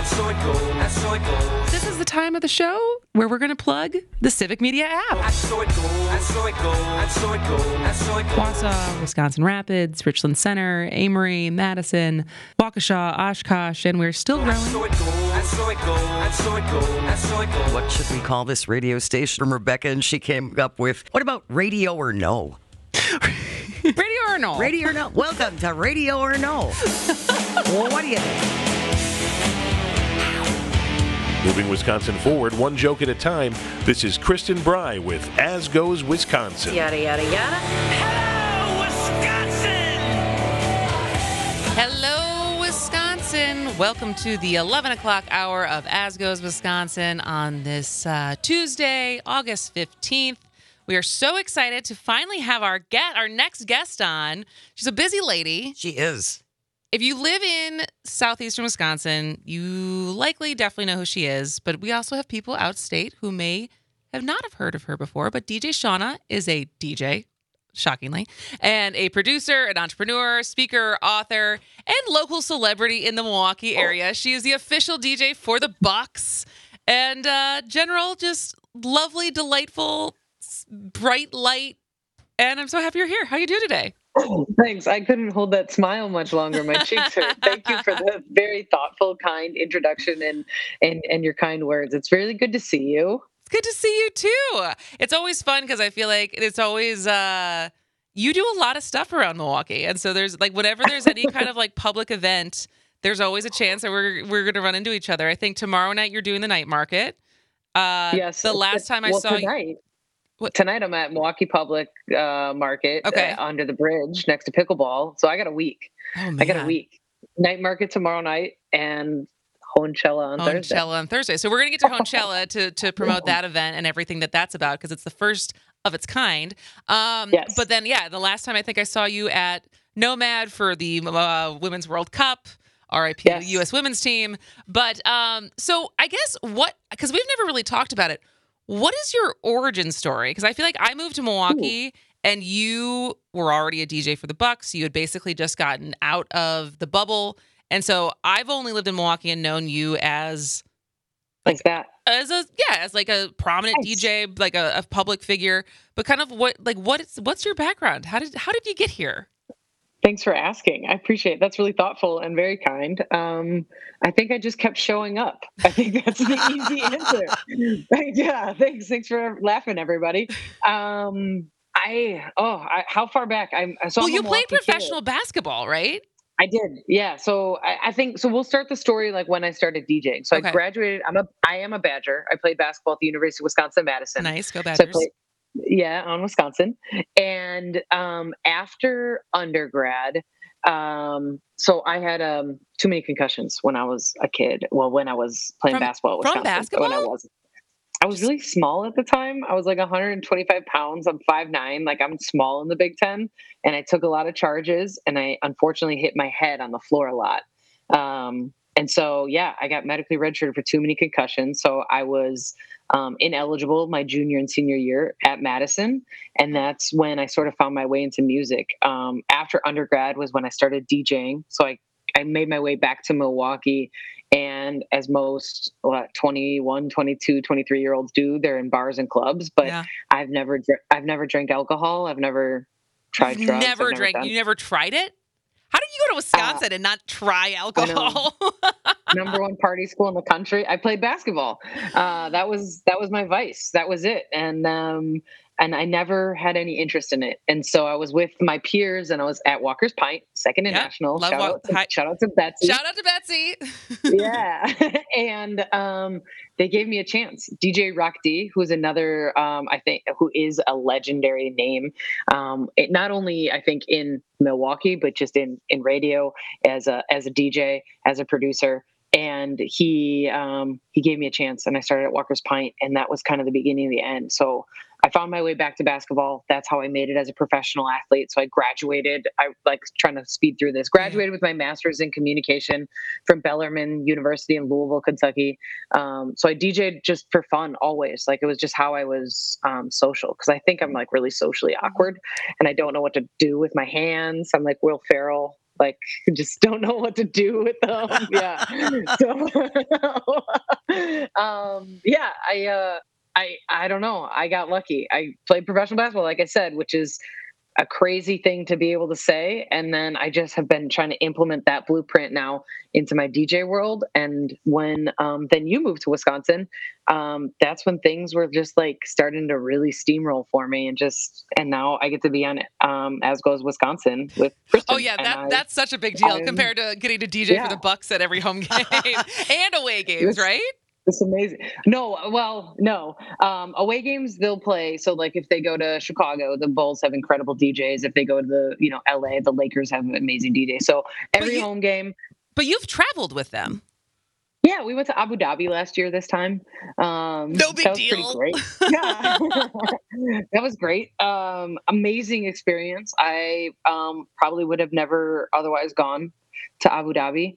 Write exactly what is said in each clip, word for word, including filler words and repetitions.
so it goes, and so it goes. This is the time of the show where we're going to plug the Civic Media app. And so it goes, and so it goes, and so it goes, and so it goes. Wausau, Wisconsin Rapids, Richland Center, Amory, Madison, Waukesha, Oshkosh, and we're still And so growing. it goes, and so it goes, and so it goes, and so it goes. What should we call this radio station? From Rebecca, and she came up with, what about Radio or No? Radio or no? Radio or No? Welcome to Radio or No. Well, what do you think? Moving Wisconsin forward, one joke at a time, this is Kristen Bry with As Goes Wisconsin. Yada, yada, yada. Hello, Wisconsin! Hello, Wisconsin. Welcome to the eleven o'clock hour of As Goes Wisconsin on this uh, Tuesday, August fifteenth. We are so excited to finally have our get our next guest on. She's a busy lady. She is. If you live in southeastern Wisconsin, you likely definitely know who she is, but we also have people outstate who may have not have heard of her before. But D J Shauna is a D J, shockingly, and a producer, an entrepreneur, speaker, author, and local celebrity in the Milwaukee area. She is the official D J for the Bucks, and uh, general, just lovely, delightful, s- bright light. And I'm so happy you're here. How you do today? Thanks. I couldn't hold that smile much longer. My cheeks hurt. Thank you for the very thoughtful, kind introduction and, and, and your kind words. It's really good to see you. It's good to see you too. It's always fun because I feel like it's always uh you do a lot of stuff around Milwaukee. And so there's like whenever there's any kind of like public event, there's always a chance that we're we're gonna run into each other. I think tomorrow night you're doing the night market. Uh Yes. the last time I well, saw you tonight, What? tonight I'm at Milwaukee Public uh, Market Okay. uh, under the bridge next to Pickleball. So I got a week. Oh man. I got a week. Night market tomorrow night and Honchella on Thursday. Honchella on Thursday. So we're going to get to Honchella to to promote that event and everything that that's about because it's the first of its kind. Um, Yes. But then, yeah, the last time I think I saw you at Nomad for the uh, Women's World Cup, R I P Yes. U S Women's Team. But um, so I guess what, because we've never really talked about it, what is your origin story? Because I feel like I moved to Milwaukee and you were already a D J for the Bucks. You had basically just gotten out of the bubble. And so I've only lived in Milwaukee and known you as Like that. as a yeah, as like a prominent Nice. D J, like a, a public figure. But kind of what like what is what's your background? How did how did you get here? Thanks for asking. I appreciate it. That's really thoughtful and very kind. Um, I think I just kept showing up. I think that's the easy answer. Yeah, thanks. Thanks for laughing, everybody. Um, I oh, I, how far back? I'm so Well, I'm a you played Milwaukee kid. professional basketball, right? I did, yeah. So I, I think so. We'll start the story like when I started DJing. So Okay. I graduated. I'm a I am a Badger. I played basketball at the University of Wisconsin Madison. Nice, go So I Badgers. played, yeah, on Wisconsin. And um, after undergrad, um, so I had um, too many concussions when I was a kid. Well, when I was playing From- basketball at from Wisconsin. When I basketball? was, I was really small at the time. I was like one hundred twenty-five pounds. I'm five nine. Like I'm small in the Big Ten. And I took a lot of charges. And I unfortunately hit my head on the floor a lot. Um, and so, yeah, I got medically redshirted for too many concussions. So I was um, ineligible my junior and senior year at Madison. And that's when I sort of found my way into music. Um, after undergrad was when I started DJing. So I, I made my way back to Milwaukee. And as most what, twenty-one, twenty-two, twenty-three year olds do, they're in bars and clubs. But Yeah. I've never, dr- I've never drank alcohol. I've never tried You've drugs. never I've never drank. done- You never tried it. How did you go to Wisconsin and not try alcohol? number one party school in the country. I played basketball. Uh, that was that was my vice. That was it. And um, and I never had any interest in it. And so I was with my peers, and I was at Walker's Pint, Second and Yeah, National. love Shout Wa- out, to, hi- shout out to Betsy. Shout out to Betsy. Yeah. And um, they gave me a chance. D J Rock D, who's another, um, I think, who is a legendary name. Um, it, not only, I think, in Milwaukee, but just in, in radio as a as a D J, as a producer. And he um, he gave me a chance, and I started at Walker's Pint, and that was kind of the beginning of the end. So I found my way back to basketball. That's how I made it as a professional athlete. So I graduated. I like trying to speed through this. Graduated with my master's in communication from Bellarmine University in Louisville, Kentucky. Um, so I D J'd just for fun always. Like it was just how I was um, social, because I think I'm like really socially awkward, and I don't know what to do with my hands. I'm like Will Ferrell. Like, just don't know what to do with them. Yeah. So, um, yeah, I, uh, I, I don't know. I got lucky. I played professional basketball, like I said, which is a crazy thing to be able to say. And then I just have been trying to implement that blueprint now into my D J world. And when um, then you moved to Wisconsin, um, that's when things were just like starting to really steamroll for me. And just, and now I get to be on it, um, As Goes Wisconsin with Kristen. Oh yeah, And that I- that's such a big deal I'm- compared to getting to D J Yeah. for the Bucks at every home game and away games, It's- right? It's amazing. No, well, no. Um, away games they'll play. So like if they go to Chicago, the Bulls have incredible D Js. If they go to the, you know, L A, the Lakers have amazing D Js. So every you- home game. But you've traveled with them. Yeah, we went to Abu Dhabi last year this time. Um No big that was deal. pretty great. Yeah. That was great. Um amazing experience. I um probably would have never otherwise gone to Abu Dhabi.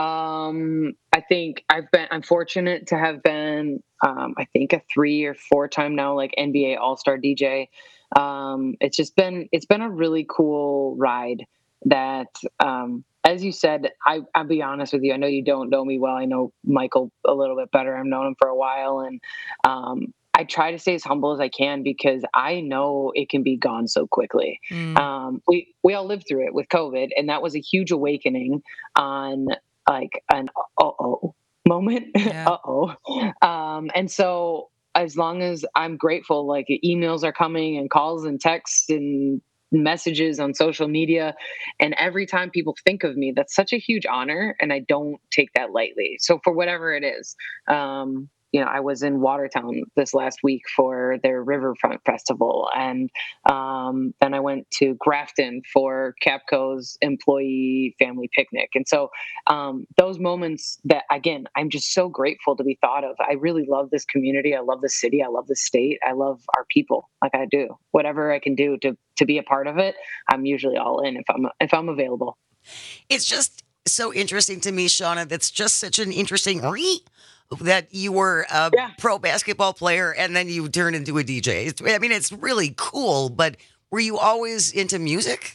Um, I think I've been, I'm fortunate to have been, um, I think a three or four time now, like N B A All-Star D J. Um, it's just been, it's been a really cool ride that, um, as you said, I, I'll be honest with you. I know you don't know me well. I know Michael a little bit better. I've known him for a while. And, um, I try to stay as humble as I can because I know it can be gone so quickly. Mm. Um, we, we all lived through it with COVID, and that was a huge awakening on like an uh-oh moment. Yeah. Uh-oh. Um, and so as long as I'm grateful, like emails are coming and calls and texts and messages on social media. And every time people think of me, that's such a huge honor. And I don't take that lightly. So for whatever it is, um, you know, I was in Watertown this last week for their Riverfront Festival. And um, then I went to Grafton for Capco's employee family picnic. And so um, those moments that, again, I'm just so grateful to be thought of. I really love this community. I love the city. I love the state. I love our people like I do. Whatever I can do to to be a part of it, I'm usually all in if I'm if I'm available. It's just so interesting to me, Shauna. That's just such an interesting re that you were a Yeah. pro basketball player and then you turned into a D J. It's- I mean, it's really cool, but were you always into music?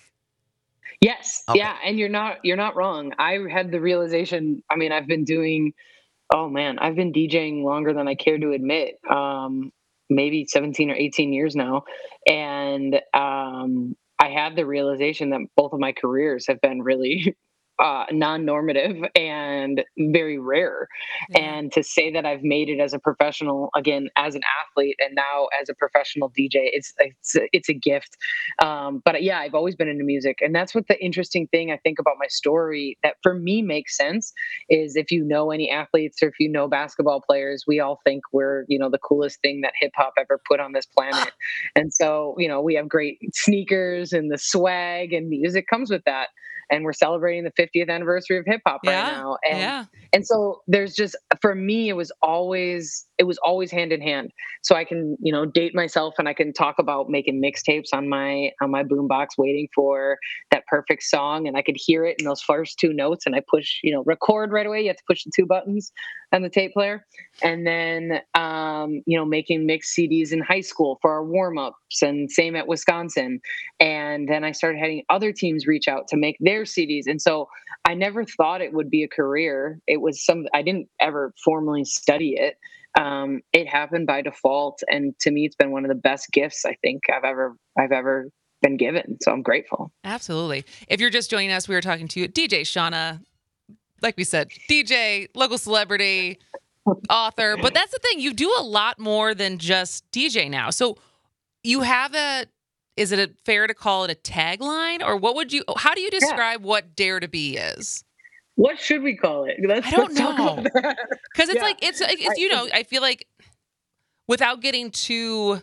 Yes. Okay. Yeah. And you're not, you're not wrong. I had the realization, I mean, I've been doing, oh man, I've been DJing longer than I care to admit. Um, maybe seventeen or eighteen years now. And, um, I had the realization that both of my careers have been really uh, non-normative and very rare. Yeah. And to say that I've made it as a professional, again, as an athlete, and now as a professional D J, it's it's it's a gift. Um, but yeah, I've always been into music, and that's what the interesting thing I think about my story that for me makes sense is if you know any athletes or if you know basketball players, we all think we're you know the coolest thing that hip hop ever put on this planet, and so you know we have great sneakers and the swag, and music comes with that. And we're celebrating the fiftieth anniversary of hip hop Yeah, right now. And yeah. and so there's just for me it was always it was always hand in hand. So I can, you know, date myself and I can talk about making mixtapes on my on my boombox waiting for that perfect song, and I could hear it in those first two notes and I push, you know, record right away. You have to push the two buttons on the tape player. And then um, you know, making mix C Ds in high school for our warm-ups, and same at Wisconsin. And then I started having other teams reach out to make their C Ds. And so I never thought it would be a career. It was some, I didn't ever formally study it. Um, it happened by default. And to me, it's been one of the best gifts I think I've ever, I've ever been given. So I'm grateful. Absolutely. If you're just joining us, we were talking to D J Shauna, like we said, D J, local celebrity, author. But that's the thing. You do a lot more than just D J now. So you have a, is it a, fair to call it a tagline, or what would you, how do you describe yeah. what Dare to Be is? What should we call it? Let's, I don't let's know. Because it's Yeah. like, it's, it's, you know, I feel like without getting too,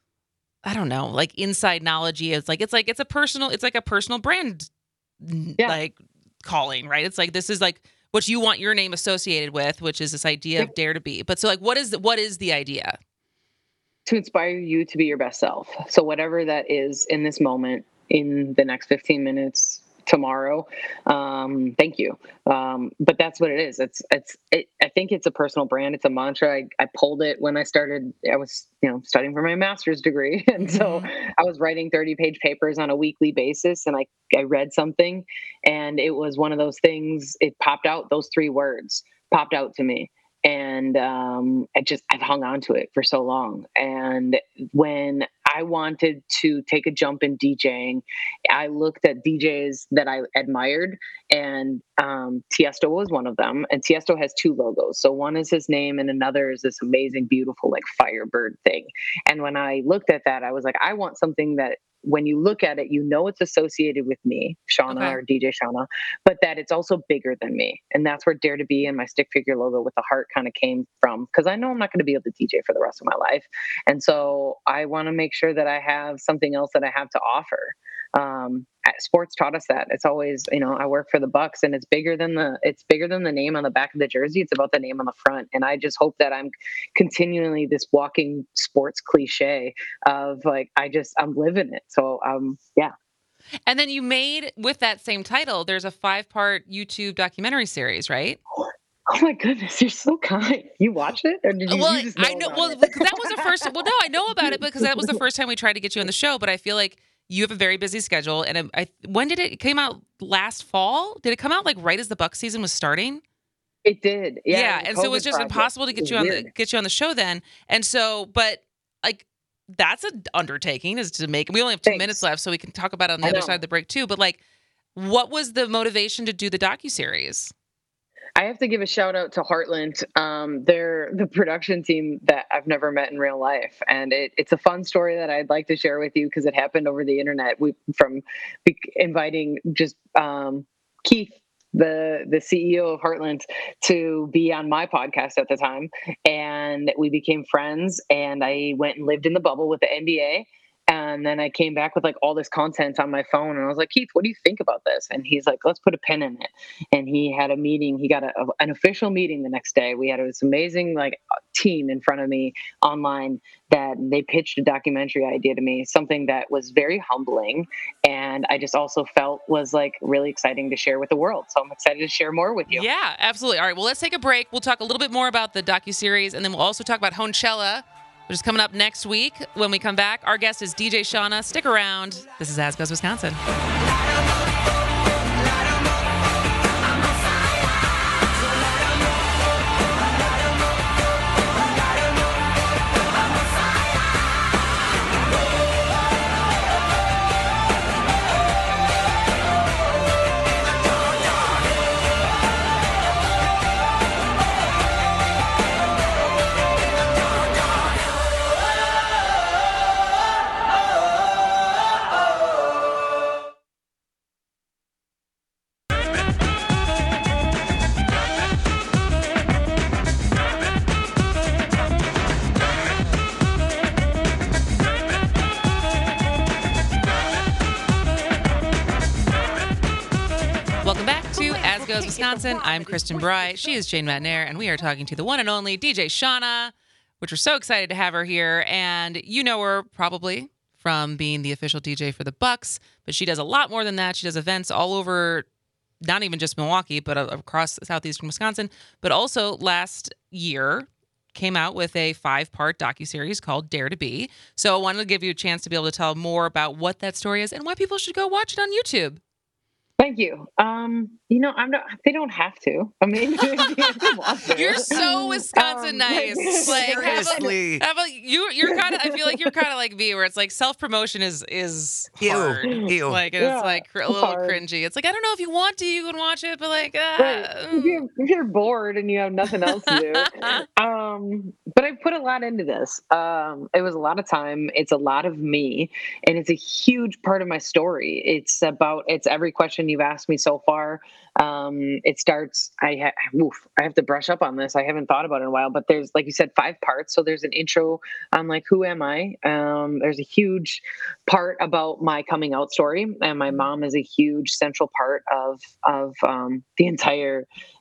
I don't know, like inside knowledge, it's like, it's like, it's a personal, it's like a personal brand, Yeah. like calling, right? It's like, this is like what you want your name associated with, which is this idea of Dare to Be. But so like, what is, the, what is the idea? To inspire you to be your best self. So whatever that is in this moment, in the next fifteen minutes, tomorrow. Um, thank you. Um, but that's what it is. It's, it's, it, I think it's a personal brand. It's a mantra. I, I pulled it when I started, I was, you know, studying for my master's degree. And so I was writing thirty page papers on a weekly basis. And I, I read something, and it was one of those things, it popped out, those three words popped out to me. And um, I just, I've hung on to it for so long. And when I wanted to take a jump in DJing, I looked at D Js that I admired, and um, Tiesto was one of them. And Tiesto has two logos. So one is his name, and another is this amazing, beautiful, like Firebird thing. And when I looked at that, I was like, I want something that when you look at it, you know it's associated with me, Shauna, Okay. or D J Shauna, but that it's also bigger than me. And that's where Dare to Be and my stick figure logo with the heart kind of came from, because I know I'm not going to be able to D J for the rest of my life. And so I want to make sure that I have something else that I have to offer. Um, sports taught us that. It's always, you know, I work for the Bucks, and it's bigger than the, it's bigger than the name on the back of the jersey. It's about the name on the front. And I just hope that I'm continually this walking sports cliche of like, I just, I'm living it. So, um, yeah. And then you made, with that same title, there's a five part YouTube documentary series, right? Oh my goodness, you're so kind. You watched it, or did you? Well, you just know I know. about Well, it? because that was the first. Well, no, I know about it because that was the first time we tried to get you on the show. But I feel like you have a very busy schedule. And I, when did it, it came out last fall? Did it come out like right as the Buck season was starting? It did. Yeah. Yeah, it was a and so it was COVID just project. impossible to It get was you on the weird. get you on the show then. And so, but like that's an undertaking is to make. We only have two Thanks. minutes left, so we can talk about it on the I other know. side of the break too. But like, what was the motivation to do the docuseries? I have to give a shout out to Heartland. Um, they're the production team that I've never met in real life, and it, it's a fun story that I'd like to share with you because it happened over the internet. We from be- inviting just um, Keith, the the C E O of Heartland, to be on my podcast at the time, and we became friends. And I went and lived in the bubble with the N B A. And then I came back with like all this content on my phone, and I was like, Keith, what do you think about this? And he's like, let's put a pin in it. And he had a meeting. He got a, a- an official meeting the next day. We had this amazing like team in front of me online that they pitched a documentary idea to me, something that was very humbling. And I just also felt was like really exciting to share with the world. So I'm excited to share more with you. Yeah, absolutely. All right, well, let's take a break. We'll talk a little bit more about the docuseries, and then we'll also talk about Honchella, which is coming up next week. When we come back, our guest is D J Shauna. Stick around. This is As Goes Wisconsin. Welcome back to As Goes Wisconsin. I'm Kristen Bry. She is Jane Matnair, and we are talking to the one and only D J Shauna, which we're so excited to have her here. And you know her probably from being the official D J for the Bucks, but she does a lot more than that. She does events all over, not even just Milwaukee, but across southeastern Wisconsin. But also last year came out with a five-part docuseries called Dare to Be. So I wanted to give you a chance to be able to tell more about what that story is and why people should go watch it on YouTube. Thank you. Um, you know, I'm not. They don't have to. I mean, if they want to. You're so Wisconsin Um, nice. Like, have a- Seriously. have a- you, you're kind of. I feel like you're kind of like me, where it's like self promotion is is Ew. hard. Ew. Like and Yeah, it's like a it's little hard. cringy. It's like I don't know if you want to, you can watch it, but like, uh, Right. If you're, if you're bored and you have nothing else to do. um, but I put a lot into this. Um, it was a lot of time. It's a lot of me, and it's a huge part of my story. It's about it's every question you've asked me so far. Um, it starts. I ha- oof, I have to brush up on this. I haven't thought about it in a while. But there's, like you said, five parts. So there's an intro on like who am I. Um, there's a huge part about my coming out story, and my mom is a huge central part of of um, the entire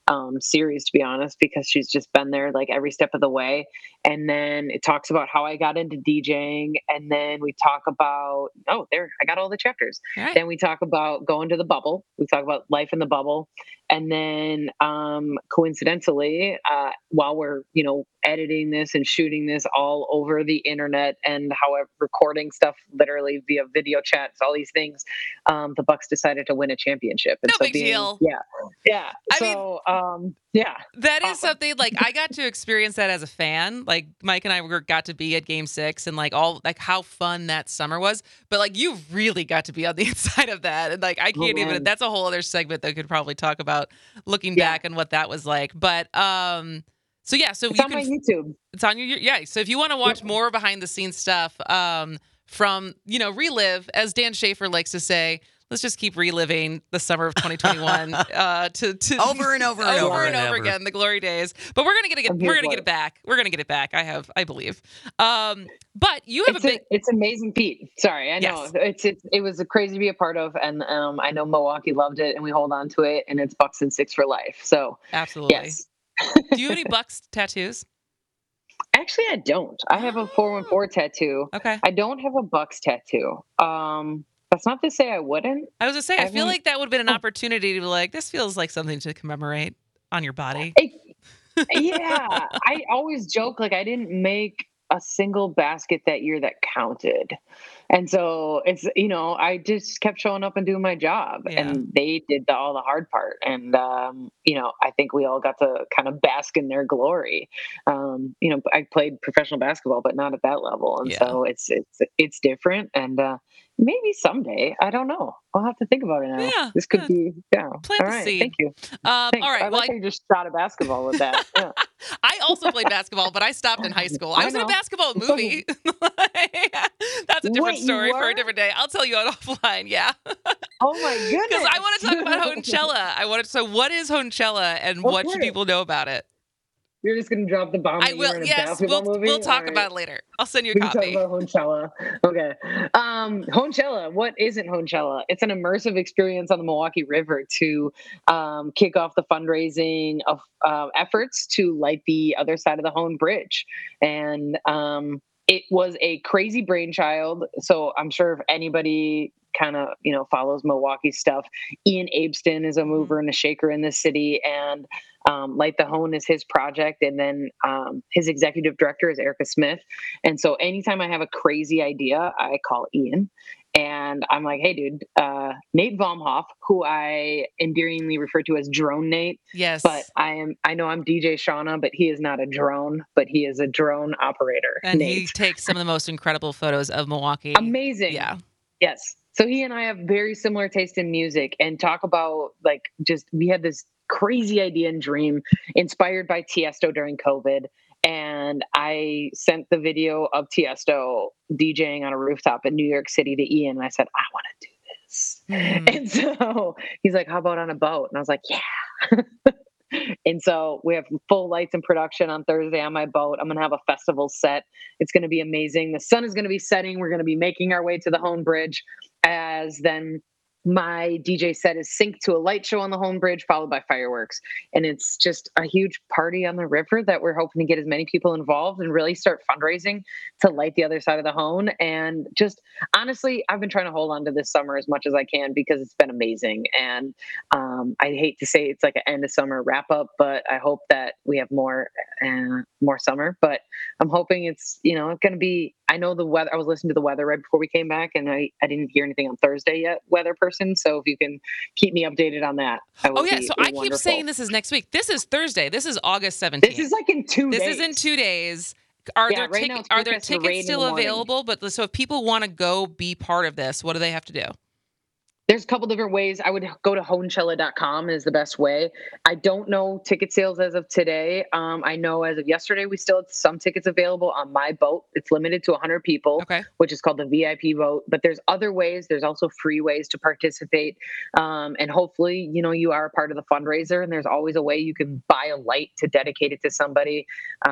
um, series, to be honest, because she's just been there like every step of the way. And then it talks about how I got into DJing, and then we talk about oh, there I got all the chapters. All right. Then we talk about going to the bubble. We talk about life in the bubble, and then um, coincidentally, uh, while we're you know editing this and shooting this all over the internet and however recording stuff literally via video chats, all these things, um, the Bucks decided to win a championship. And No so big being, deal. Yeah, yeah. I so um, yeah, That is Awesome. something like I got to experience that as a fan. Like Mike and I were got to be at game six and like all like how fun that summer was. But like you really got to be on the inside of that. And like I Oh, can't even man. that's a whole other segment that could probably talk about looking Yeah. back and what that was like. But um so yeah, so it's you on can my YouTube. it's on your yeah. So if you want to watch more behind the scenes stuff um from, you know, relive, as Dan Schaefer likes to say, let's just keep reliving the summer of twenty twenty-one uh, to, to Over and over and over over and and over over. again, the glory days. But we're gonna get it. I'm here We're gonna for get it. it back. We're gonna get it back. I have, I believe. Um, but you have It's a big. a, it's amazing feat. Sorry, I know Yes. it's, it's it was crazy to be a part of, and um, I know Milwaukee loved it, and we hold on to it, and it's Bucks and six for life. So Absolutely. yes, Do you have any Bucks tattoos? actually, I don't. I have a four one four tattoo. Okay. I don't have a Bucks tattoo. Um, that's not to say I wouldn't. I was gonna say, I, I feel haven't- like that would have been an Oh. opportunity to be like, this feels like something to commemorate on your body. It- yeah, I always joke like I didn't make a single basket that year that counted. And so it's, you know, I just kept showing up and doing my job, Yeah. and they did the, all the hard part. And, um, you know, I think we all got to kind of bask in their glory. Um, you know, I played professional basketball, but not at that level. And Yeah. so it's, it's, it's different. And, uh, maybe someday, I don't know. I'll have to think about it now. Yeah, This could yeah. be, yeah. Plant all the right. seed. Thank you. Um, Thanks. all right. I Well, like I, how you just shot a basketball with that. Yeah. I also played basketball, but I stopped in high school. I I was in a know. basketball movie. That's a different Wait, you story for were? a different day. I'll tell you on offline. Yeah. Oh my goodness. Because I want to talk about Honchella. I wanted so what is Honchella and what should Okay. people know about it? You're just gonna drop the bomb. I that you will. were in a Yes, basketball we'll movie? we'll talk All right. about it later. I'll send you a We can talk copy. about Honchella. Okay. Um, Honchella. What isn't Honchella? It's an immersive experience on the Milwaukee River to um, kick off the fundraising of uh, efforts to light the other side of the Hone Bridge, and um, it was a crazy brainchild. So I'm sure if anybody kind of you know follows Milwaukee stuff, Ian Abston is a mover and a shaker in this city, and um, Light the Hone is his project, and then um, his executive director is Erica Smith. And so anytime I have a crazy idea, I call Ian, and I'm like, "Hey, dude, uh, Nate Baumhoff, who I endearingly refer to as Drone Nate, Yes. but I am I know I'm D J Shauna, but he is not a drone, but he is a drone operator. and he Nate, takes some of the most incredible photos of Milwaukee. amazing, Yeah. Yes. So he and I have very similar taste in music, and talk about like just we had this crazy idea and dream inspired by Tiesto during COVID. And I sent the video of Tiesto DJing on a rooftop in New York City to Ian. And I said, I want to do this. Mhm. And so he's like, how about on a boat? And I was like, yeah. And so we have full lights and production on Thursday on my boat. I'm going to have a festival set. It's going to be amazing. The sun is going to be setting. We're going to be making our way to the Hone Bridge, as then my D J set is synced to a light show on the Hone Bridge, followed by fireworks. And it's just a huge party on the river that we're hoping to get as many people involved and really start fundraising to light the other side of the Hone. And just honestly, I've been trying to hold on to this summer as much as I can because it's been amazing. And um, I hate to say it's like an end of summer wrap up, but I hope that we have more, uh, more summer. But I'm hoping it's, you know, going to be, I know the weather, I was listening to the weather right before we came back, and I, I didn't hear anything on Thursday yet, weather person. So if you can keep me updated on that, I will Oh yeah. be So I keep wonderful. saying this is next week. This is Thursday. This is August seventeenth. This is like in two This days. is in two days. Are Yeah, there right tic- now it's are there forecast to rain tickets in still the morning. available? But so if people want to go be part of this, what do they have to do? There's a couple different ways. I would go to honchella dot com is the best way. I don't know ticket sales as of today. Um, I know as of yesterday, we still had some tickets available on my boat. It's limited to one hundred people, Okay. which is called the V I P boat. But there's other ways. There's also free ways to participate. Um, and hopefully, you know, you are a part of the fundraiser, and there's always a way you can buy a light to dedicate it to somebody.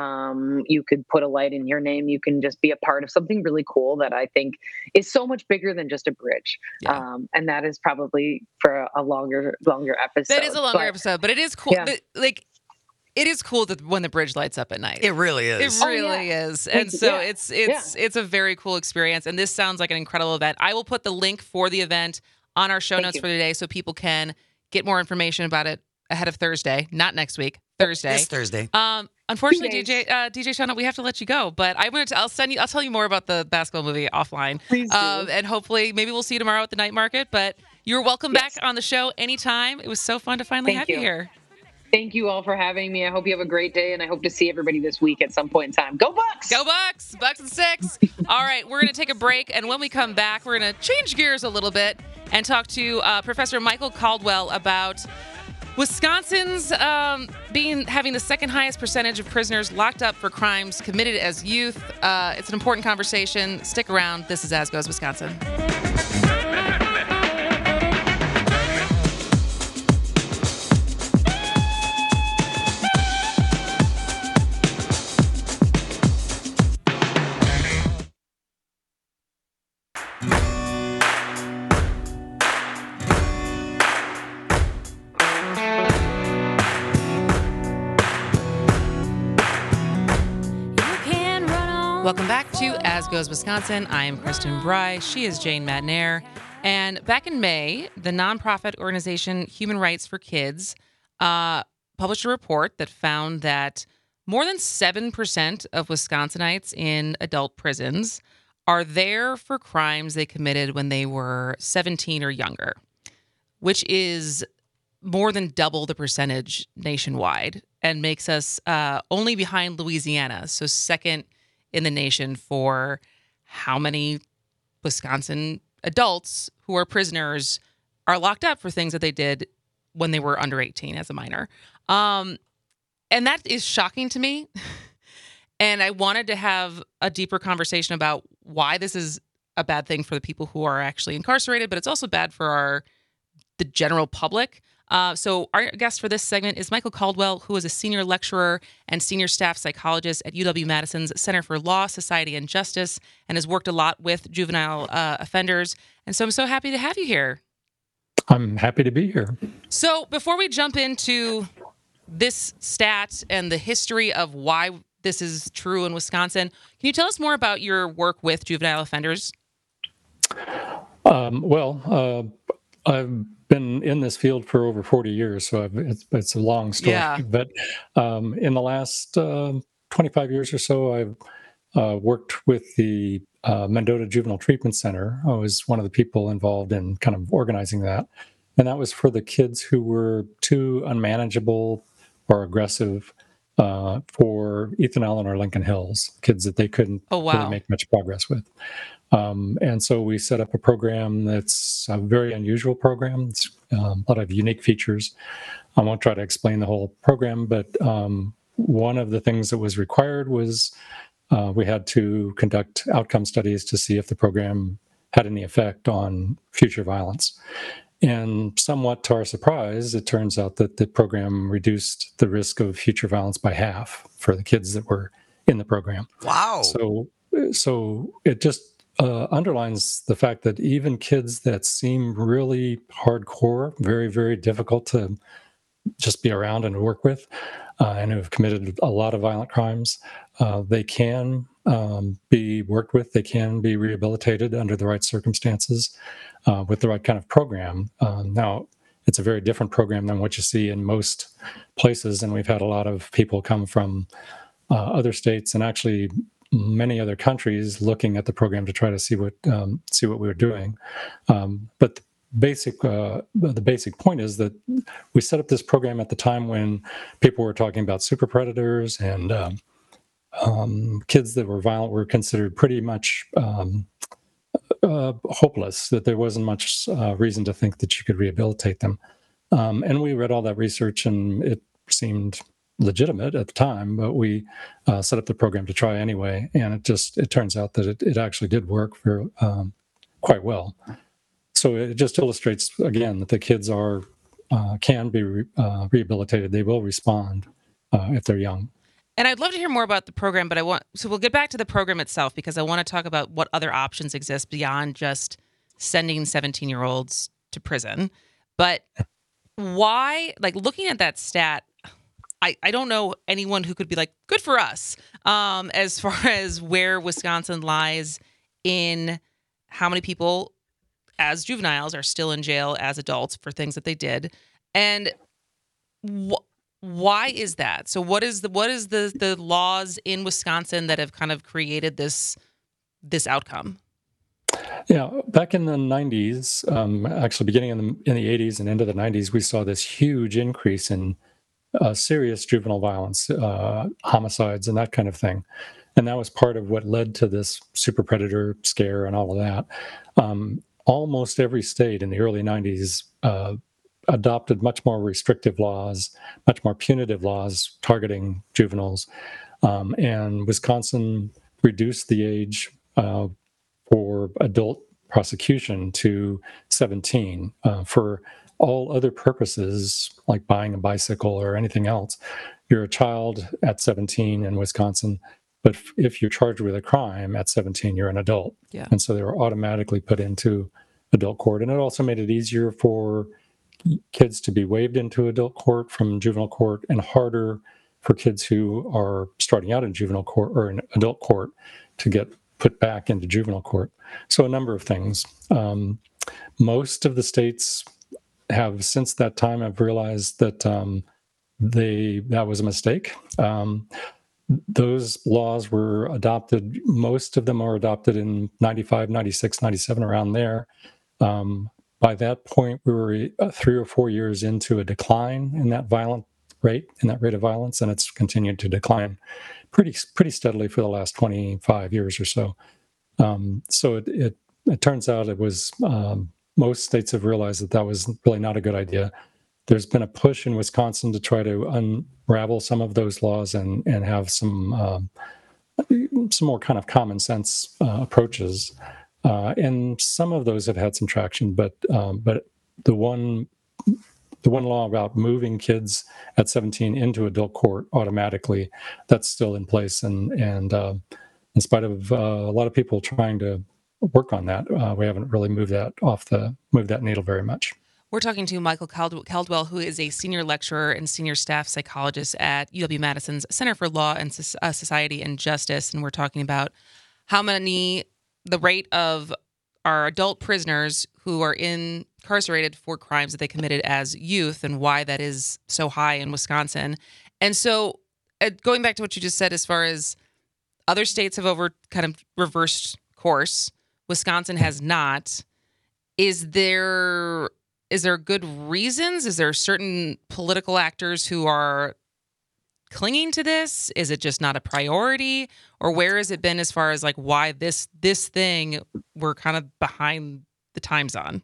Um, you could put a light in your name. You can just be a part of something really cool that I think is so much bigger than just a bridge. Yeah. Um, and that is probably for a, a longer longer episode. That is a longer but, episode, but it is cool. Yeah. The- like, it is cool that when the bridge lights up at night. It really is. It Oh, really yeah. is. And so Yeah. it's it's it's a very cool experience. And this sounds like an incredible event. I will put the link for the event on our show Thank notes you. for today so people can get more information about it ahead of Thursday, not next week, Thursday. This Thursday. Um, unfortunately, Two D J uh, D J Shauna, we have to let you go. But I'm gonna t- I'll send you I'll tell you more about the basketball movie offline. Please do. Um, and hopefully maybe we'll see you tomorrow at the night market. But you're welcome Yes. back on the show anytime. It was so fun to finally Thank have you. you. here. Thank you all for having me. I hope you have a great day, and I hope to see everybody this week at some point in time. Go Bucks! Go Bucks! Bucks and six. All right, we're going to take a break, and when we come back, we're going to change gears a little bit and talk to uh, Professor Michael Caldwell about Wisconsin's um, being having the second highest percentage of prisoners locked up for crimes committed as youth. Uh, it's an important conversation. Stick around. This is As Goes Wisconsin. Welcome back to As Goes Wisconsin. I am Kristen Bry. She is Jane Madnair. And back in May, the nonprofit organization Human Rights for Kids uh, published a report that found that more than seven percent of Wisconsinites in adult prisons are there for crimes they committed when they were seventeen or younger, which is more than double the percentage nationwide and makes us uh, only behind Louisiana, so second in the nation for how many Wisconsin adults who are prisoners are locked up for things that they did when they were under eighteen as a minor. Um, and that is shocking to me. And I wanted to have a deeper conversation about why this is a bad thing for the people who are actually incarcerated, but it's also bad for our the general public. Uh, so our guest for this segment is Michael Caldwell, who is a senior lecturer and senior staff psychologist at U W-Madison's Center for Law, Society, and Justice, and has worked a lot with juvenile uh, offenders. And so I'm so happy to have you here. I'm happy to be here. So before we jump into this stat and the history of why this is true in Wisconsin, can you tell us more about your work with juvenile offenders? Um, well, uh, I've been in this field for over forty years, so I've, it's, it's a long story. Yeah. But um, in the last uh, twenty-five years or so, I've uh, worked with the uh, Mendota Juvenile Treatment Center. I was one of the people involved in kind of organizing that. And that was for the kids who were too unmanageable or aggressive uh, for Ethan Allen or Lincoln Hills, kids that they couldn't Oh, wow. really make much progress with. Um, and so we set up a program that's a very unusual program. It's um, a lot of unique features. I won't try to explain the whole program, but um, one of the things that was required was uh, we had to conduct outcome studies to see if the program had any effect on future violence. And somewhat to our surprise, it turns out that the program reduced the risk of future violence by half for the kids that were in the program. Wow. So, so it just uh, underlines the fact that even kids that seem really hardcore, very, very difficult to just be around and work with, uh, and who have committed a lot of violent crimes, uh, they can um, be worked with. They can be rehabilitated under the right circumstances uh, with the right kind of program. Uh, now, it's a very different program than what you see in most places, and we've had a lot of people come from uh, other states and actually many other countries looking at the program to try to see what um, see what we were doing. Um, but the basic uh, the basic point is that we set up this program at the time when people were talking about super predators and um, um, kids that were violent were considered pretty much um, uh, hopeless, that there wasn't much uh, reason to think that you could rehabilitate them. Um, and we read all that research and it seemed legitimate at the time, but we uh, set up the program to try anyway. And it just, it turns out that it, it actually did work for um, quite well. So it just illustrates, again, that the kids are, uh, can be re- uh, rehabilitated. They will respond uh, if they're young. And I'd love to hear more about the program, but I want, so we'll get back to the program itself because I want to talk about what other options exist beyond just sending seventeen-year-olds to prison. But why, like looking at that stat, I, I don't know anyone who could be like, good for us, um, as far as where Wisconsin lies in how many people as juveniles are still in jail as adults for things that they did. And wh- why is that? So what is the what is the the laws in Wisconsin that have kind of created this this outcome? Yeah, back in the nineties, um, actually beginning in the in the eighties and into the nineties, we saw this huge increase in uh, serious juvenile violence, uh, homicides, and that kind of thing. And that was part of what led to this super predator scare and all of that. Um, almost every state in the early nineties uh, adopted much more restrictive laws, much more punitive laws targeting juveniles. Um, and Wisconsin reduced the age uh, for adult prosecution to seventeen. Uh, for all other purposes, like buying a bicycle or anything else, you're a child at seventeen in Wisconsin. But if you're charged with a crime at seventeen, you're an adult. Yeah. And so they were automatically put into adult court. And it also made it easier for kids to be waived into adult court from juvenile court, and harder for kids who are starting out in juvenile court or in adult court to get put back into juvenile court. So a number of things. Um, most of the states have, since that time, have realized that um, they that was a mistake. Um, those laws were adopted. Most of them are adopted in ninety-five, ninety-six, ninety-seven, around there. Um, by that point, we were uh, three or four years into a decline in that violent rate, in that rate of violence, and it's continued to decline pretty pretty steadily for the last twenty-five years or so. Um, so it, it it turns out it was um, most states have realized that that was really not a good idea. There's been a push in Wisconsin to try to unravel some of those laws and and have some um, some more kind of common sense uh, approaches, uh, and some of those have had some traction. But um, but the one the one law about moving kids at seventeen into adult court automatically, that's still in place, and and uh, in spite of uh, a lot of people trying to work on that, uh, we haven't really moved that off the moved that needle very much. We're talking to Michael Cald- Caldwell, who is a senior lecturer and senior staff psychologist at U W-Madison's Center for Law and so- uh, Society and Justice. And we're talking about how many, the rate of our adult prisoners who are in, incarcerated for crimes that they committed as youth, and why that is so high in Wisconsin. And so uh, going back to what you just said, as far as other states have over kind of reversed course, Wisconsin has not. Is there... Is there good reasons? Is there certain political actors who are clinging to this? Is it just not a priority? Or where has it been as far as like why this this thing we're kind of behind the times on?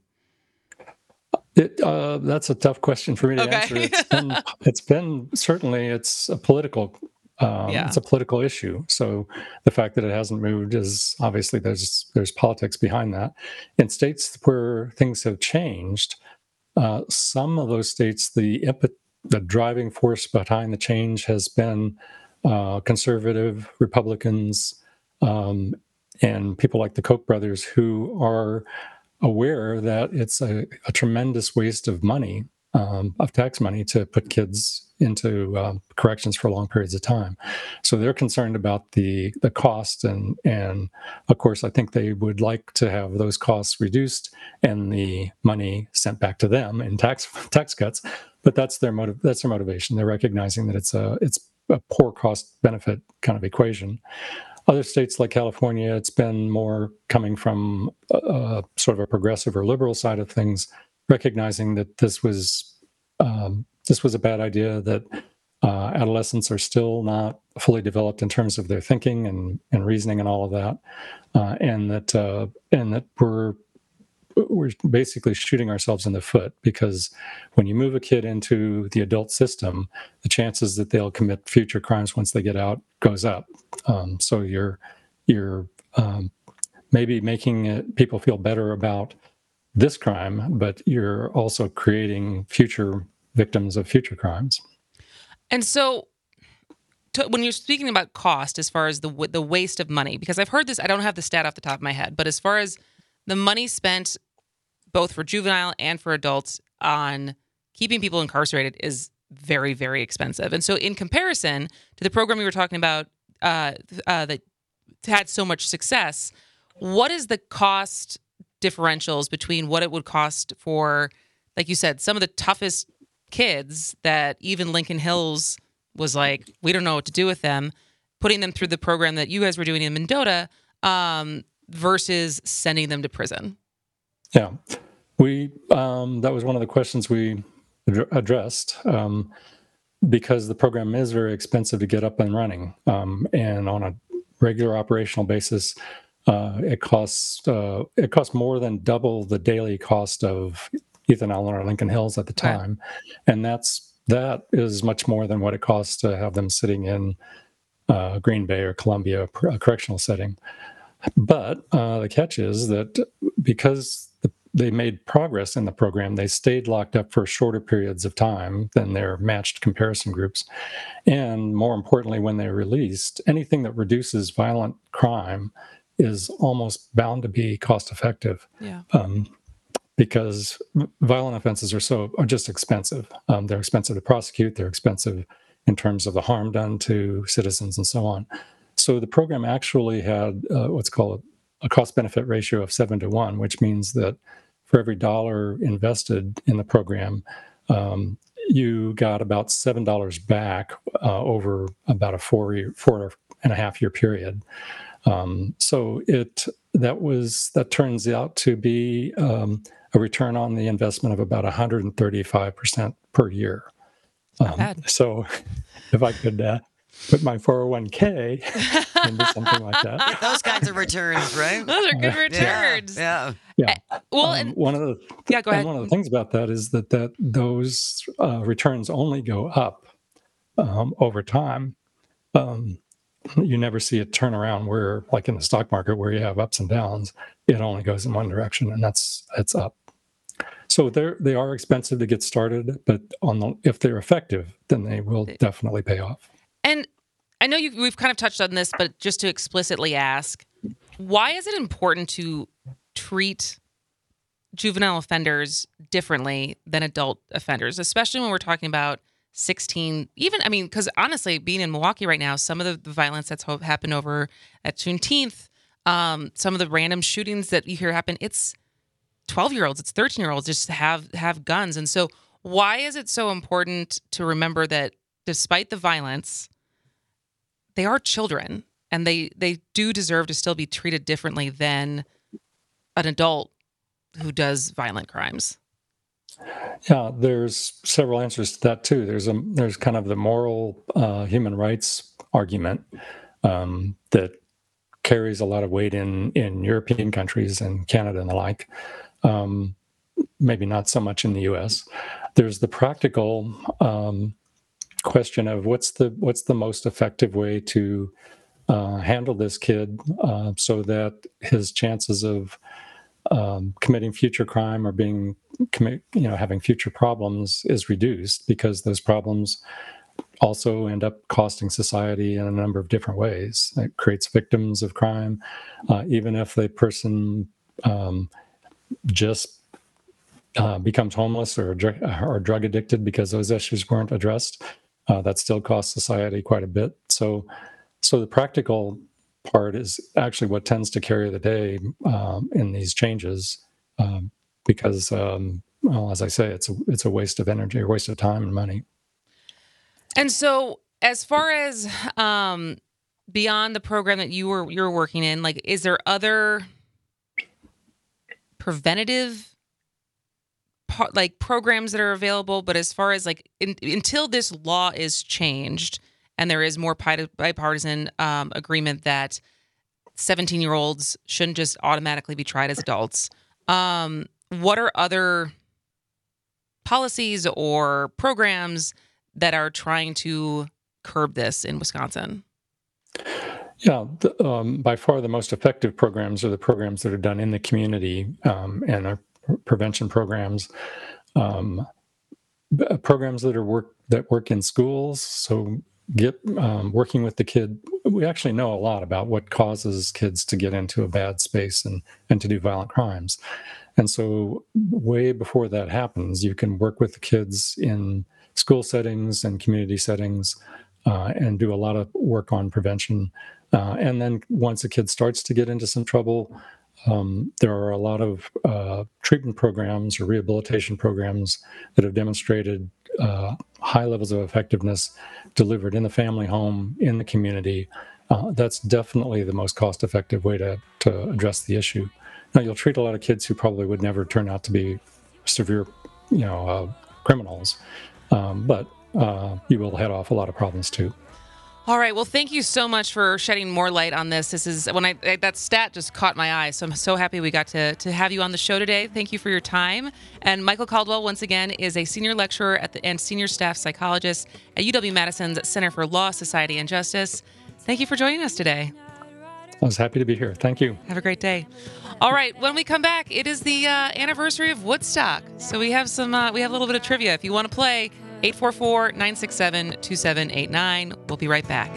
It, uh, that's a tough question for me to Okay. answer. It's been, it's been certainly it's a political um, Yeah. it's a political issue. So the fact that it hasn't moved is obviously there's there's politics behind that. In states where things have changed, uh, some of those states, the imp- the driving force behind the change has been uh, conservative Republicans um, and people like the Koch brothers, who are aware that it's a, a tremendous waste of money, um, of tax money, to put kids into um, corrections for long periods of time. So they're concerned about the the cost, and and of course I think they would like to have those costs reduced and the money sent back to them in tax tax cuts. But that's their motive. That's their motivation. They're recognizing that it's a it's a poor cost benefit kind of equation. Other states like California, it's been more coming from uh, sort of a progressive or liberal side of things, recognizing that this was um, this was a bad idea, that uh, adolescents are still not fully developed in terms of their thinking and, and reasoning and all of that, uh, and that uh, and that we're we're basically shooting ourselves in the foot, because when you move a kid into the adult system, the chances that they'll commit future crimes once they get out goes up. Um, so you're you're um, maybe making it, people feel better about this crime, but you're also creating future victims of future crimes. And so to, when you're speaking about cost, as far as the the waste of money, because I've heard this, I don't have the stat off the top of my head, but as far as the money spent both for juvenile and for adults, on keeping people incarcerated is very, very expensive. And so in comparison to the program we were talking about uh, uh, that had so much success, what is the cost differentials between what it would cost for, like you said, some of the toughest kids that even Lincoln Hills was like, we don't know what to do with them, putting them through the program that you guys were doing in Mendota, um, versus sending them to prison? Yeah, we um, that was one of the questions we ad- addressed um, because the program is very expensive to get up and running, um, and on a regular operational basis, uh, it costs uh, it costs more than double the daily cost of Ethan Allen or Lincoln Hills at the Okay. time, and that's that is much more than what it costs to have them sitting in uh, Green Bay or Columbia a correctional setting. But uh, the catch is that because the, they made progress in the program, they stayed locked up for shorter periods of time than their matched comparison groups. And more importantly, when they're released, anything that reduces violent crime is almost bound to be cost effective. Yeah. Um, because violent offenses are so are just expensive. Um, they're expensive to prosecute. They're expensive in terms of the harm done to citizens and so on. So the program actually had uh, what's called a cost-benefit ratio of seven to one, which means that for every dollar invested in the program, um, you got about seven dollars back uh, over about a four year, four and a half year period. Um, so it that was that turns out to be um, a return on the investment of about one hundred thirty-five percent per year. Not Um, bad. so if I could uh, put my four oh one k into something like that. Those kinds of returns, right? Those are good Yeah, returns. yeah. Yeah. Well, Um, and one of the yeah, go and ahead. one of the things about that is that that those uh, returns only go up um, over time. Um, you never see a turnaround where, like in the stock market, where you have ups and downs. It only goes in one direction, and that's it's up. So they're they are expensive to get started, but on the if they're effective, then they will definitely pay off. And I know you, we've kind of touched on this, but just to explicitly ask, why is it important to treat juvenile offenders differently than adult offenders, especially when we're talking about sixteen, even, I mean, because honestly, being in Milwaukee right now, some of the, the violence that's ho- happened over at Juneteenth, um, some of the random shootings that you hear happen, it's twelve-year-olds, it's thirteen-year-olds just have have guns. And so why is it so important to remember that despite the violence, they are children, and they, they do deserve to still be treated differently than an adult who does violent crimes? Yeah, there's several answers to that too. There's a there's kind of the moral uh, human rights argument um, that carries a lot of weight in in European countries and Canada and the like. Um, maybe not so much in the U S. There's the practical um, question of what's the what's the most effective way to uh, handle this kid uh, so that his chances of um, committing future crime or being commit, you know, having future problems is reduced, because those problems also end up costing society in a number of different ways. It creates victims of crime, uh, even if the person um, just uh, becomes homeless or dr- or drug addicted because those issues weren't addressed. Uh, that still costs society quite a bit. So, so the practical part is actually what tends to carry the day um, in these changes, um, because, um, well, as I say, it's a, it's a waste of energy, a waste of time and money. And so, as far as um, beyond the program that you were you're working in, like, is there other preventative po- like programs that are available? But as far as like in, until this law is changed and there is more pi- bipartisan um, agreement that seventeen-year-olds shouldn't just automatically be tried as adults, um, what are other policies or programs that are trying to curb this in Wisconsin? Yeah, the, um, by far the most effective programs are the programs that are done in the community um, and are prevention programs, um, programs that are work that work in schools. So get um, working with the kid we actually know a lot about what causes kids to get into a bad space and, and to do violent crimes. And so way before that happens, you can work with the kids in school settings and community settings uh, and do a lot of work on prevention. Uh, and then once a kid starts to get into some trouble, um, there are a lot of uh, treatment programs or rehabilitation programs that have demonstrated uh, high levels of effectiveness delivered in the family home, in the community. Uh, that's definitely the most cost-effective way to, to address the issue. Now, you'll treat a lot of kids who probably would never turn out to be severe, you know, uh, criminals, um, but uh, you will head off a lot of problems too. All right. Well, thank you so much for shedding more light on this. This is when I that stat just caught my eye. So I'm so happy we got to to have you on the show today. Thank you for your time. And Michael Caldwell, once again, is a senior lecturer at the and senior staff psychologist at U W-Madison's Center for Law, Society, and Justice. Thank you for joining us today. I was happy to be here. Thank you. Have a great day. All right, when we come back, it is the uh, anniversary of Woodstock. So we have some, uh, we have a little bit of trivia. If you want to play, eight four four, nine six seven, two seven eight nine. We'll be right back.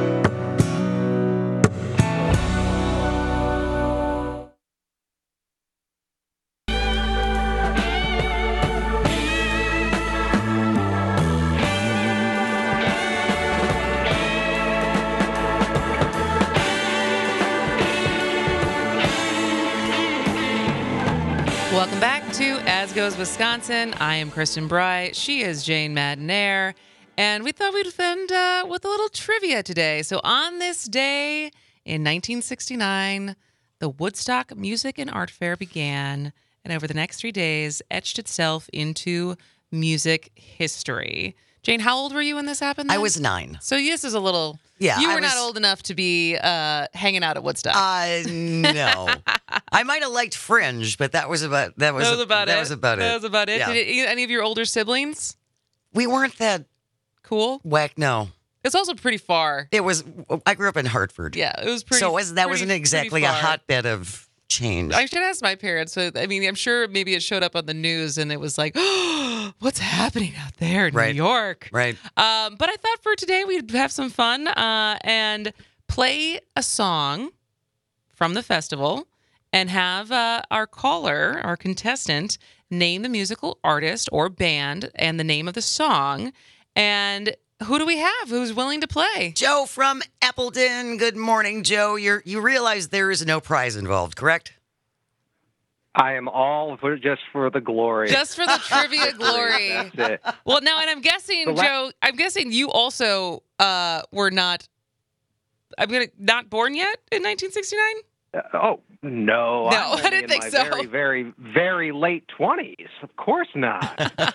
Welcome back to As Goes Wisconsin. I am Kristen Bry. She is Jane Maddenair. And we thought we'd end uh, with a little trivia today. So on this day in nineteen sixty-nine, the Woodstock Music and Art Fair began, and over the next three days etched itself into music history. Jane, how old were you when this happened then? I was nine. So this is a little... Yeah, you were I was, not old enough to be uh, hanging out at Woodstock. Uh, no. I might have liked Fringe, but that was about that was, that was about that it. Was about it. That was about it. Yeah. Did it, any of your older siblings? We weren't that Cool. whack. No, It's also pretty far. it was. I grew up in Hartford. Yeah, it was pretty. so it was, that pretty- wasn't exactly pretty a far. hotbed of change. I should ask my parents. So I mean, I'm sure maybe it showed up on the news and it was like, oh, what's happening out there in Right. New York? right. Um, but I thought for today we'd have some fun uh, and play a song from the festival and have uh, our caller, our contestant, name the musical artist or band and the name of the song. And who do we have who's willing to play? Joe from Appleton. Good morning, Joe. You you realize there is no prize involved, correct? I am all for just for the glory. Just for the trivia glory. That's it. Well, now, and I'm guessing, The la- Joe, I'm guessing you also uh, were not, I'm going to, not born yet in nineteen sixty-nine? Uh, oh no, No, I'm I only didn't in think my so. Very, very, very late twenties. Of course not.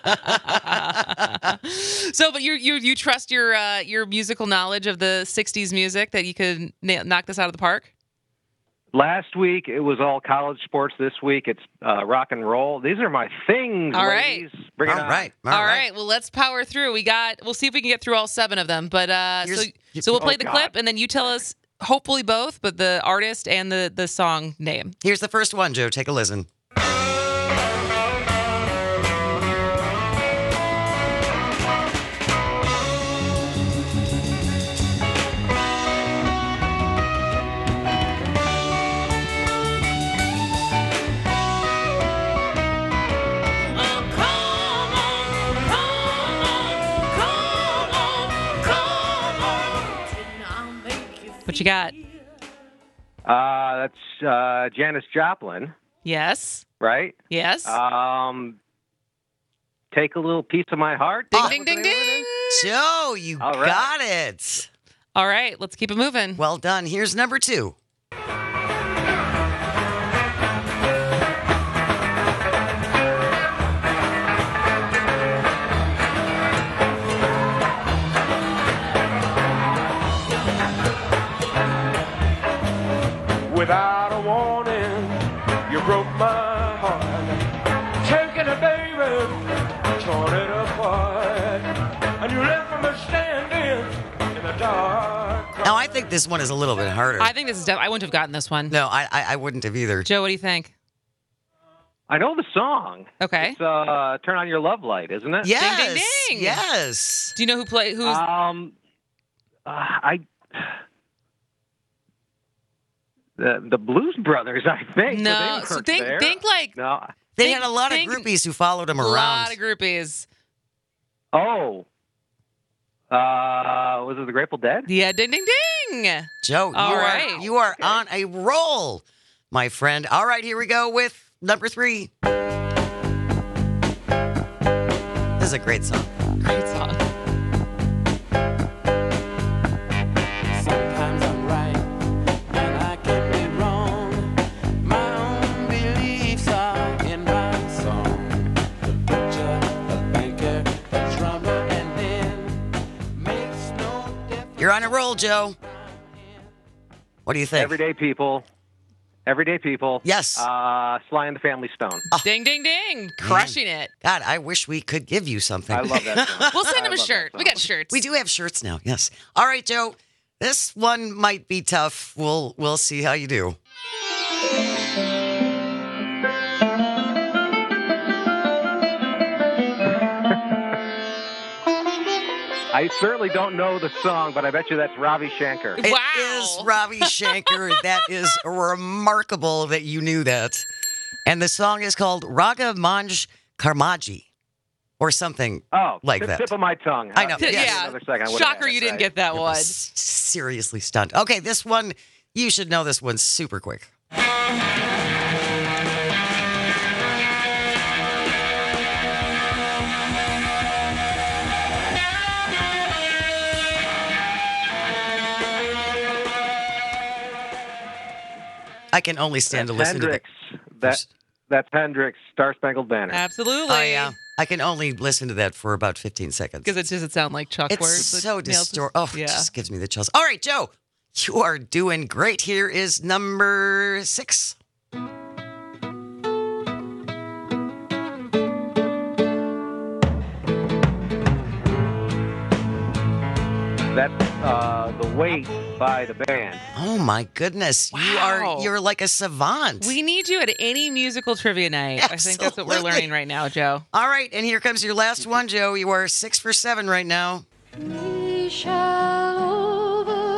So, but you you you trust your uh, your musical knowledge of the sixties music that you could na- knock this out of the park? Last week it was all college sports. This week it's uh, rock and roll. These are my things, All ladies. Bring it All on. right. all right. Well, let's power through. We got. We'll see if we can get through all seven of them. But uh, so Here's- so we'll play Oh, the God. clip, and then you tell us. Hopefully both, but the artist and the the song name. Here's the first one, Joe. Take a listen. What you got? Uh, that's uh, Janis Joplin, Yes. right? Yes. Um, take a little piece of my heart. ding Is that ding what the ding name of it ding. is? Joe, you All right. got it. All right, let's keep it moving. Well done. Here's number two. Without a warning, you broke my heart. Taking a baby, torn it apart. And you left me standing in the dark. Now, I think this one is a little bit harder. I think this is. Def- I wouldn't have gotten this one. no, I, I I wouldn't have either. Joe, what do you think? I know the song. Okay. It's uh, "Turn On Your Love Light," isn't it? Yes. ding, ding. Yes. Do you know who play? Who's? Um, uh, I the the Blues Brothers, I think. but they No, so weren't think there. think like No. They think- had a lot think- of groupies who followed him a around. lot of groupies. Oh. Uh, was it the Grateful Dead? Yeah, ding ding ding. Joe, you All are right. you are on a roll, my friend. All right, here we go with number three. This is a great song. Great song. Sometimes I'm right and I can be wrong. My own beliefs are in my song. The butcher, the banker, the drummer, and then makes no difference. You're on a roll, Joe. What do you think? Everyday People. Everyday People. Yes. Uh, Sly and the Family Stone. Ding ding ding. Crushing it. God, I wish we could give you something. I love that song. We'll send I him a love shirt. that We song. got shirts. We do have shirts now. Yes. All right, Joe. This one might be tough. We'll we'll see how you do. I certainly don't know the song, but I bet you that's Ravi Shankar. It Wow. is Ravi Shankar. That is remarkable that you knew that. And the song is called Raga Manj Karmaji or something. Oh, Like tip, that. tip of my tongue. I know. Uh, give me Yeah. Another second. I would've Shocker, had it, you didn't right? get that I one. was seriously stunned. Okay, this one, you should know this one super quick. I can only stand That's to listen Hendrix. to That, that's Hendrix, Star Spangled Banner. Absolutely. that. Oh, yeah. I can only listen to that for about fifteen seconds. Because it doesn't sound like Chuck It's words. It so nails it. distorted. Oh, yeah. it just gives me the chills. All right, Joe, you are doing great. Here is number six. That's uh, The Weight by the band. Oh my goodness, you are Wow. you're like a savant. We need you at any musical trivia night. I think that's what we're Absolutely. learning right now, Joe. All right, and here comes your last one, Joe. You are six for seven right now. We shall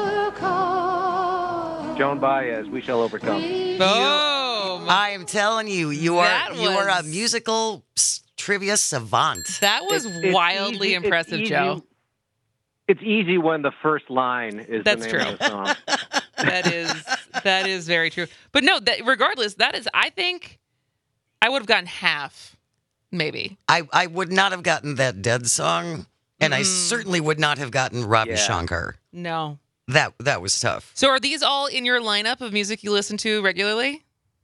overcome. Joan Baez, We Shall Overcome. Boom. I am telling you, you are That you are a was- musical s- trivia savant. that was It's- it's wildly easy- it's impressive, easy- Joe. It's easy when the first line is That's the name true. of the song. That is that is very true. But no, that regardless, that is I think I would have gotten half, maybe. I, I would not have gotten that Dead song, and I Mm. certainly would not have gotten Ravi Yeah. Shankar. No. That that was tough. So are these all in your lineup of music you listen to regularly?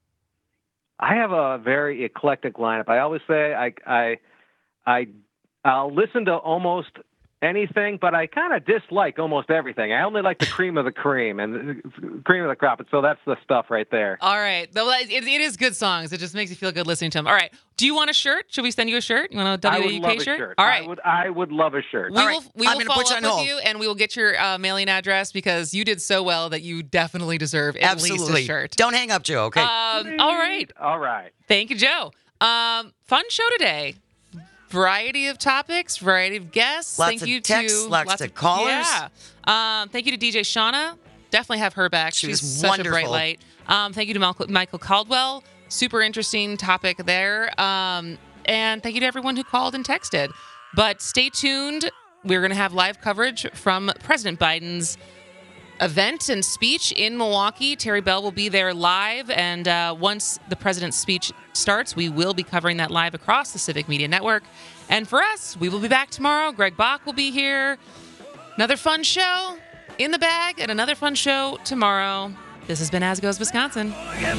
I have a very eclectic lineup. I always say I I I I'll listen to almost anything, but I kind of dislike almost everything. I only like the cream of the cream and the cream of the crop. And so that's the stuff right there. All right. Though it, it is good songs. It just makes you feel good listening to them. All right. Do you want a shirt? Should we send you a shirt? You want a I W A would U love K a shirt? shirt. All right. I would I would love a shirt. We All will right. we I'm will gonna follow put you up on with hold. you and we will get your uh, mailing address because you did so well that you definitely deserve at Absolutely. least a shirt. Don't hang up, Joe. Okay. Um, all right. All right. Thank you, Joe. Um, fun show today. Variety of topics, variety of guests. Lots thank of you texts, to lots of callers. Yeah. Um, thank you to D J Shauna. Definitely have her back. She She's was such a bright wonderful. light. Um, thank you to Mal- Michael Caldwell. Super interesting topic there. Um, and thank you to everyone who called and texted. But stay tuned. We're going to have live coverage from President Biden's event and speech in Milwaukee. Terry Bell will be there live. And uh, once the president's speech starts, we will be covering that live across the Civic Media Network. And for us, we will be back tomorrow. Greg Bach will be here. Another fun show in the bag and another fun show tomorrow. This has been As Goes Wisconsin.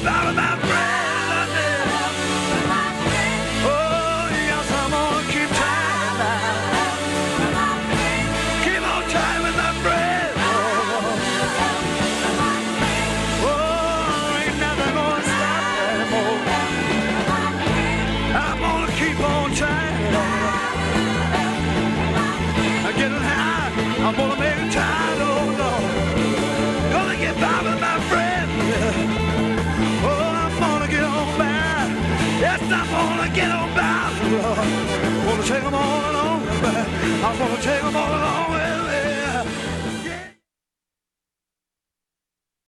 I'm gonna make a time, oh Lord. Gonna get by with my friend. Oh, I'm gonna get on by. Yes, I'm gonna get on by, Lord. Gonna take them all along, I'm gonna take them all along.